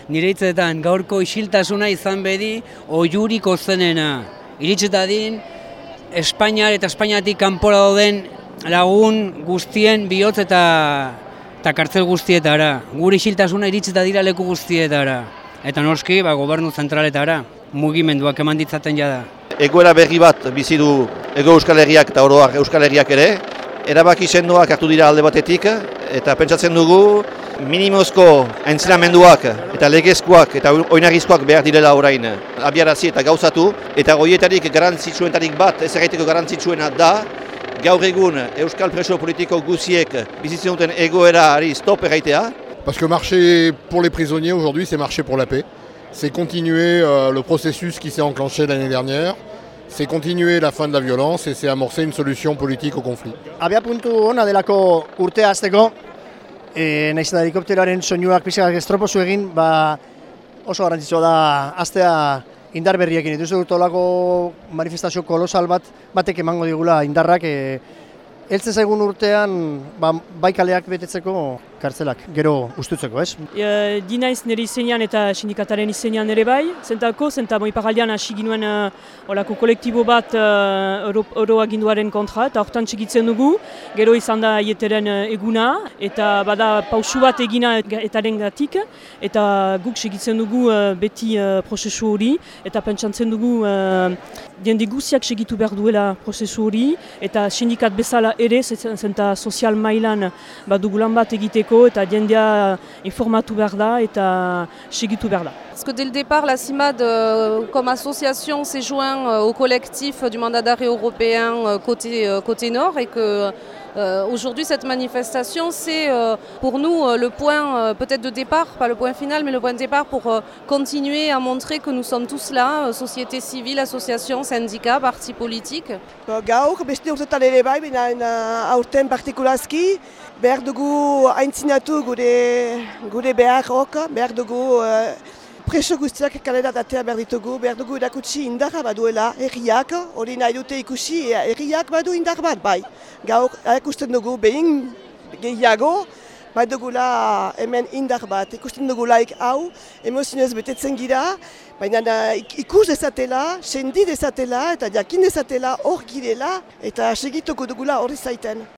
nire hitzetan gaurko isiltasuna izan bedi oiuriko zenena. Iritsetadin Espainiar eta Espainiatik kanpora dauden lagun guztien bihotz eta kartzel guztietara. Gure isiltasuna iritseta dira leku guztietara. Eta noski, gobernu zentraletara, mugimenduak eman ditzaten jada. Egoera berri bat bizi du Ego Euskal Herriak eta oroak Euskal Herriak ere. Erabaki sendoak hartu dira alde batetik, eta pentsatzen dugu minimozko aintzinamenduak eta legezkoak eta oinarrizkoak behar direla orain abiarazi eta gauzatu, eta horietarik garantzitsuetarik bat, ez erraiteko garantzitsuena da, gaur egun euskal preso politiko guziek bizitzen duten egoerari stop erraitea. Parce que marcher pour les prisonniers aujourd'hui, c'est marcher pour la paix. C'est continuer le processus qui s'est enclenché l'année dernière. C'est continuer la fin de la violence et c'est amorcer une solution politique au conflit. Abiapuntu ona delako urtea hasteko, nahiz eta helikopteroaren soinuak pixkak estropozu egin, oso garrantzitsua da hastea indar berriekin. Eta uste dut olako manifestazio kolosal batek emango digula indarrak, heltzen zaigun urtean bai kaleak betetzeko kartzelak, gero ustutzeko, ez? Dinaiz nire izenean eta sindikataren izenean ere bai, zenta Moiparraldean hasi ginuen olako kolektibo bat oroaginduaren kontra, eta hortan txikitzen dugu, gero izan da aieteren eguna, eta bada pausu bat egina etaren gatik, eta guk segitzen dugu beti prozesu hori, eta pentsatzen dugu jende guziak segitu behar duela prozesu hori, eta sindikat bezala ere, zenta sozial mailan dugulan bat egiteko, eta jendea informatu behar da eta segitu behar da. Parce que dès le départ, la CIMAD, comme association, s'est joint au collectif du mandat d'arrêt européen côté Nord et que aujourd'hui, cette manifestation, c'est pour nous le point peut-être de départ, pas le point final, mais le point de départ pour continuer à montrer que nous sommes tous là, société civile, associations, syndicats, partis politiques. Gaur, beste urtetan ere bai, baina aurten partikularski, behar dugu aintzinatu gure beharrok, behar dugu preso guztiak kalera datea behar ditugu, behar dugu erakutsi indarra baduela herriak, hori nahi dute ikusi herriak badu indar bat, bai. Gaur ikusten dugu behin gehiago, bai dugula hemen indar bat, ikusten dugulaik hau, emozionez betetzen gira, baina ikus dezatela, sendi dezatela eta jakin dezatela hor girela eta segituko dugula hori zaiten.